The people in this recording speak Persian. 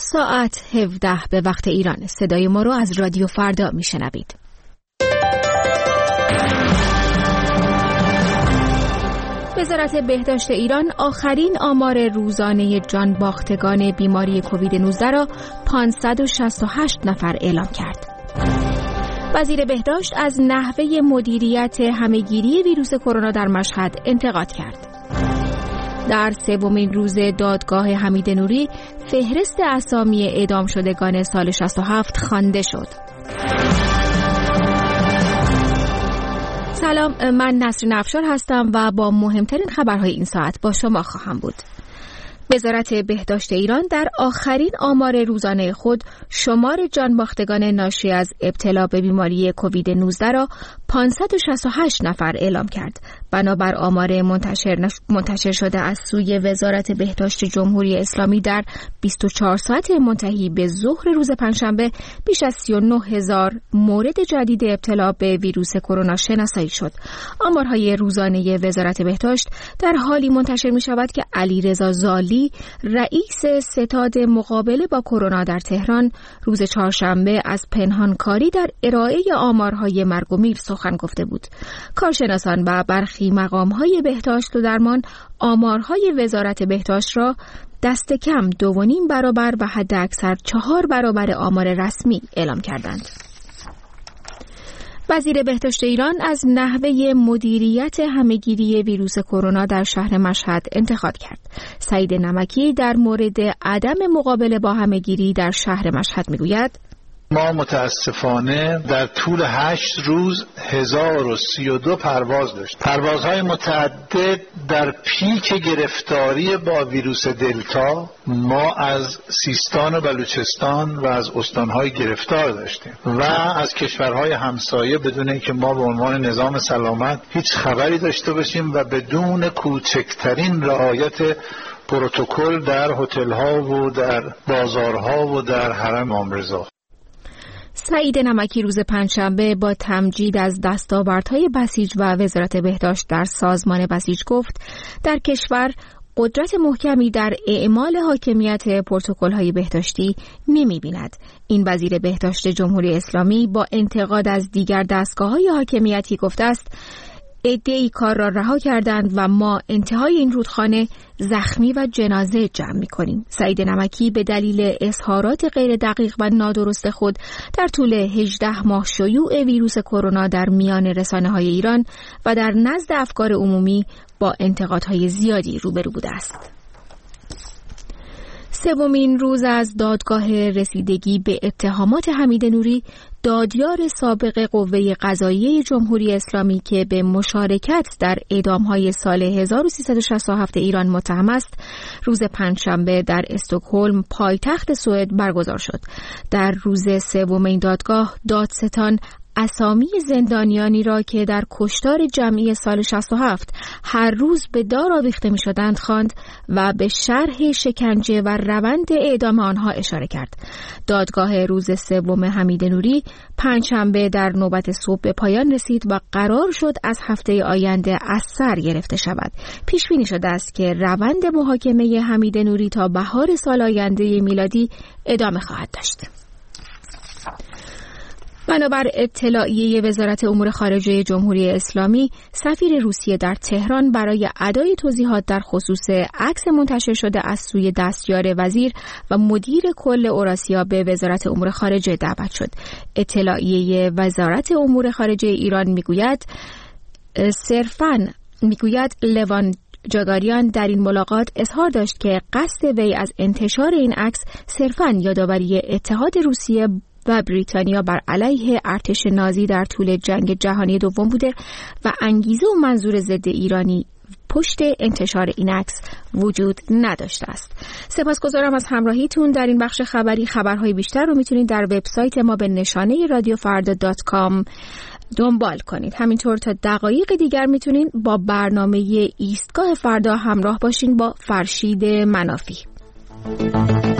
ساعت 17 به وقت ایران. صدای ما رو از رادیو فردا میشنوید. وزارت بهداشت ایران آخرین آمار روزانه جانباختگان بیماری کووید 19 را 568 نفر اعلام کرد. وزیر بهداشت از نحوه مدیریت همهگیری ویروس کرونا در مشهد انتقاد کرد. در سومین روز دادگاه حمید نوری فهرست اسامی اعدام شدگان سال 67 خوانده شد. سلام، من نسرین افشار هستم و با مهمترین خبرهای این ساعت با شما خواهم بود. وزارت بهداشت ایران در آخرین آمار روزانه خود شمار جانباختگان ناشی از ابتلا به بیماری کووید 19 را 568 نفر اعلام کرد. بنابر آمار منتشر شده از سوی وزارت بهداشت جمهوری اسلامی در 24 ساعت منتهی به ظهر روز پنجشنبه بیش از 39,000 مورد جدید ابتلا به ویروس کرونا شناسایی شد. آمارهای روزانه وزارت بهداشت در حالی منتشر می شود که علیرضا زالی، رئیس ستاد مقابله با کرونا در تهران، روز چهارشنبه از پنهانکاری در ارائه آمارهای مرگ و میر سخن گفته بود. کارشناسان و برخی مقامهای بهداشت و درمان آمارهای وزارت بهداشت را دست کم 2.5 برابر و حد اکثر 4 برابر آمار رسمی اعلام کردند. وزیر بهداشت ایران از نحوه مدیریت همهگیری ویروس کرونا در شهر مشهد انتقاد کرد. سعید نمکی در مورد عدم مقابله با همهگیری در شهر مشهد میگوید: ما متاسفانه در طول 8 روز 1032 پرواز داشت. پروازهای متعدد. در پیک گرفتاری با ویروس دلتا ما از سیستان و بلوچستان و از استانهای گرفتار داشتیم و از کشورهای همسایه بدون اینکه ما به عنوان نظام سلامت هیچ خبری داشته باشیم و بدون کوچکترین رعایت پروتکل در هتل‌ها و در بازارها و در حرم امام رضا. سعید نمکی روز پنجشنبه با تمجید از دستاوردهای بسیج و وزارت بهداشت در سازمان بسیج گفت در کشور قدرت محکمی در اعمال حاکمیت پروتکل‌های بهداشتی نمی‌بیند. این وزیر بهداشت جمهوری اسلامی با انتقاد از دیگر دستگاه‌های حاکمیتی گفته است عده‌ای کار را رها کردند و ما انتهای این رودخانه زخمی و جنازه جمع می‌کنیم. سعید نمکی به دلیل اظهارات غیر دقیق و نادرست خود در طول 18 ماه شیوع ویروس کرونا در میان رسانه‌های ایران و در نزد افکار عمومی با انتقادهای زیادی روبرو بوده است. سومین روز از دادگاه رسیدگی به اتهامات حمید نوری، دادیار سابق قوه قضاییه جمهوری اسلامی که به مشارکت در اعدام‌های سال 1367 ایران متهم است، روز پنجشنبه در استکهلم پایتخت سوئد برگزار شد. در روز سوم این دادگاه، دادستان اسامی زندانیانی را که در کشتار جمعی سال 67 هر روز به دار آویخته می شدند خواند و به شرح شکنجه و روند اعدام آنها اشاره کرد. دادگاه روز سوم حمید نوری پنجشنبه در نوبت صبح به پایان رسید و قرار شد از هفته آینده از سر گرفته شود. پیش بینی شده است که روند محاکمه حمید نوری تا بهار سال آینده میلادی ادامه خواهد داشت. بنابر اطلاعیه وزارت امور خارجه جمهوری اسلامی، سفیر روسیه در تهران برای ادای توضیحات در خصوص عکس منتشر شده از سوی دستیار وزیر و مدیر کل اوراسیا به وزارت امور خارجه دعوت شد. اطلاعیه وزارت امور خارجه ایران میگوید لوان جاگاریان در این ملاقات اظهار داشت که قصد وی از انتشار این عکس صرفاً یادآوری اتحاد روسیه و بریتانیا بر علیه ارتش نازی در طول جنگ جهانی دوم بوده و انگیزه و منظور ضد ایرانی پشت انتشار این عکس وجود نداشته است. سپاسگزارم از همراهیتون در این بخش خبری. خبرهای بیشتر رو میتونید در وبسایت ما به نشانه radiofarda.com دنبال کنید. همینطور تا دقایق دیگر میتونید با برنامه ایستگاه فردا همراه باشین با فرشید منافی.